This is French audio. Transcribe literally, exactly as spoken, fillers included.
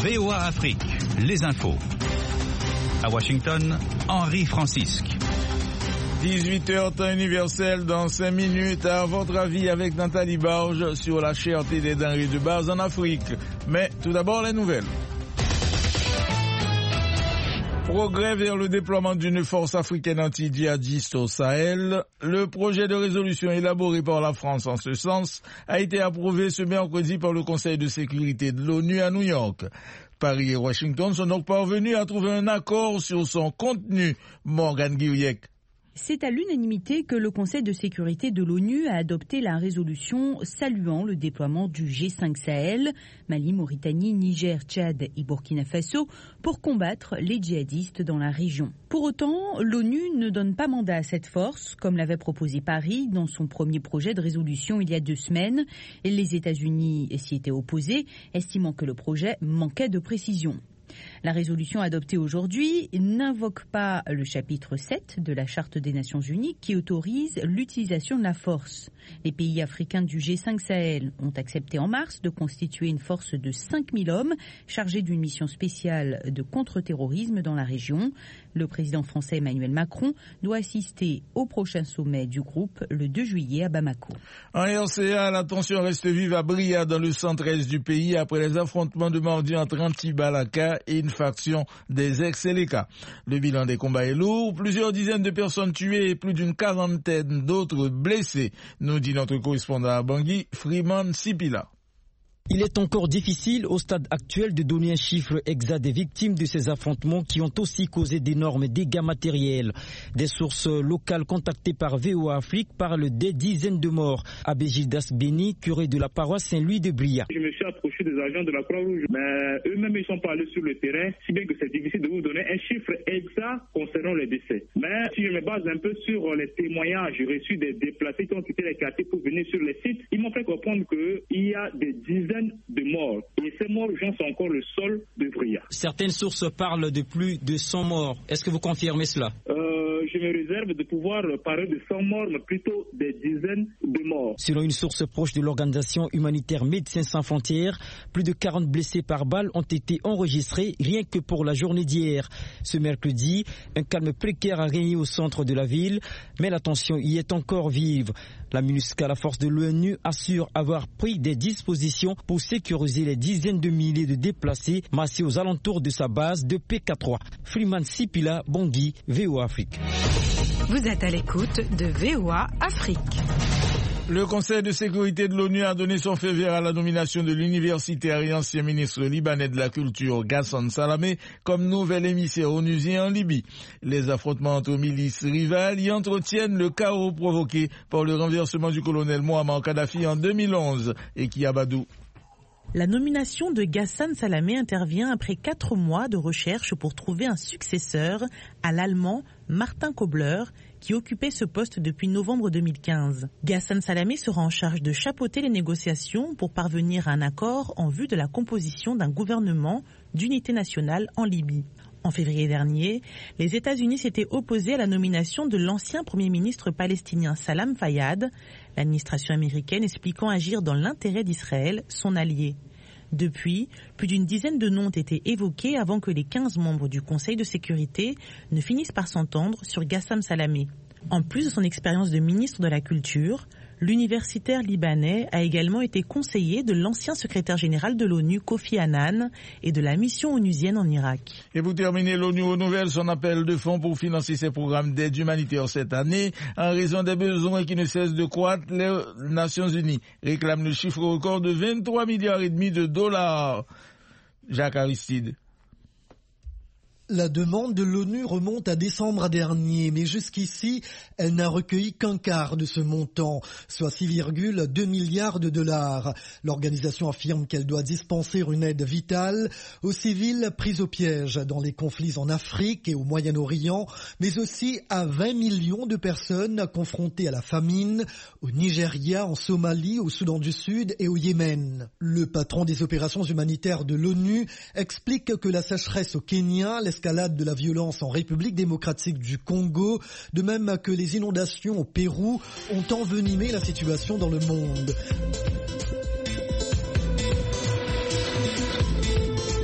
V O A Afrique, les infos. À Washington, Henri Francisque. dix-huit heures temps universel dans cinq minutes. À votre avis avec Nathalie Barge sur la cherté des denrées de base en Afrique. Mais tout d'abord les nouvelles. Progrès vers le déploiement d'une force africaine anti-djihadiste au Sahel. Le projet de résolution élaboré par la France en ce sens a été approuvé ce mercredi par le Conseil de sécurité de l'ONU à New York. Paris et Washington sont donc parvenus à trouver un accord sur son contenu. Morgane Guiriec. C'est à l'unanimité que le Conseil de sécurité de l'ONU a adopté la résolution saluant le déploiement du G cinq Sahel, Mali, Mauritanie, Niger, Tchad et Burkina Faso, pour combattre les djihadistes dans la région. Pour autant, l'ONU ne donne pas mandat à cette force, comme l'avait proposé Paris dans son premier projet de résolution il y a deux semaines. Les États-Unis s'y étaient opposés, estimant que le projet manquait de précision. La résolution adoptée aujourd'hui n'invoque pas le chapitre sept de la Charte des Nations Unies qui autorise l'utilisation de la force. Les pays africains du G cinq Sahel ont accepté en mars de constituer une force de cinq mille hommes chargée d'une mission spéciale de contre-terrorisme dans la région. Le président français Emmanuel Macron doit assister au prochain sommet du groupe le deux juillet à Bamako. En R C A, la tension reste vive à Bria dans le centre-est du pays après les affrontements de mardi entre anti-Balaka et une faction des ex-Seleka. Le bilan des combats est lourd, plusieurs dizaines de personnes tuées et plus d'une quarantaine d'autres blessées, nous dit notre correspondant à Bangui, Freeman Sipila. Il est encore difficile au stade actuel de donner un chiffre exact des victimes de ces affrontements qui ont aussi causé d'énormes dégâts matériels. Des sources locales contactées par V O A Afrique parlent des dizaines de morts. Abbé Gildas Béni, curé de la paroisse Saint-Louis de Bria. Je me suis approché des agents de la Croix-Rouge, mais eux-mêmes ils sont pas allés sur le terrain, si bien que c'est difficile de vous donner un chiffre exact concernant les décès. Mais si je me base un peu sur les témoignages reçus des déplacés qui ont quitté les quartiers pour venir sur les sites, ils m'ont fait comprendre qu'il y a des dizaines de morts. Et ces morts gens sont encore le sol de Bria. Certaines sources parlent de plus de cent morts. Est-ce que vous confirmez cela? euh, Je me réserve de pouvoir parler de cent morts, mais plutôt des dizaines de morts. Selon une source proche de l'organisation humanitaire Médecins sans frontières, plus de quarante blessés par balle ont été enregistrés rien que pour la journée d'hier. Ce mercredi, un calme précaire a régné au centre de la ville, mais la tension y est encore vive. La MINUSCA, la force de l'ONU, assure avoir pris des dispositions pour sécuriser les dizaines de milliers de déplacés massés aux alentours de sa base de P K trois. Freeman Sipila, Bangui, V O A Afrique. Vous êtes à l'écoute de V O A Afrique. Le Conseil de sécurité de l'ONU a donné son feu vert à la nomination de l'universitaire et ancien ministre libanais de la Culture Ghassan Salamé comme nouvel émissaire onusien en Libye. Les affrontements entre milices rivales y entretiennent le chaos provoqué par le renversement du colonel Mouammar Kadhafi en deux mille onze et qui Abadou. La nomination de Ghassan Salamé intervient après quatre mois de recherche pour trouver un successeur à l'Allemand Martin Kobler, qui occupait ce poste depuis novembre deux mille quinze. Ghassan Salamé sera en charge de chapeauter les négociations pour parvenir à un accord en vue de la composition d'un gouvernement d'unité nationale en Libye. En février dernier, les États-Unis s'étaient opposés à la nomination de l'ancien Premier ministre palestinien Salam Fayyad, l'administration américaine expliquant agir dans l'intérêt d'Israël, son allié. Depuis, plus d'une dizaine de noms ont été évoqués avant que les quinze membres du Conseil de sécurité ne finissent par s'entendre sur Ghassan Salamé. En plus de son expérience de ministre de la Culture, l'universitaire libanais a également été conseiller de l'ancien secrétaire général de l'ONU Kofi Annan et de la mission onusienne en Irak. Et pour terminer, l'ONU renouvelle son appel de fonds pour financer ses programmes d'aide humanitaire cette année en raison des besoins qui ne cessent de croître. Les Nations Unies réclament le chiffre record de vingt-trois milliards et demi de dollars. Jacques Aristide. La demande de l'ONU remonte à décembre dernier, mais jusqu'ici, elle n'a recueilli qu'un quart de ce montant, soit six virgule deux milliards de dollars. L'organisation affirme qu'elle doit dispenser une aide vitale aux civils pris au piège dans les conflits en Afrique et au Moyen-Orient, mais aussi à vingt millions de personnes confrontées à la famine, au Nigeria, en Somalie, au Soudan du Sud et au Yémen. Le patron des opérations humanitaires de l'ONU explique que la sécheresse au Kenya, l'escalade de la violence en République démocratique du Congo, de même que les inondations au Pérou, ont envenimé la situation dans le monde.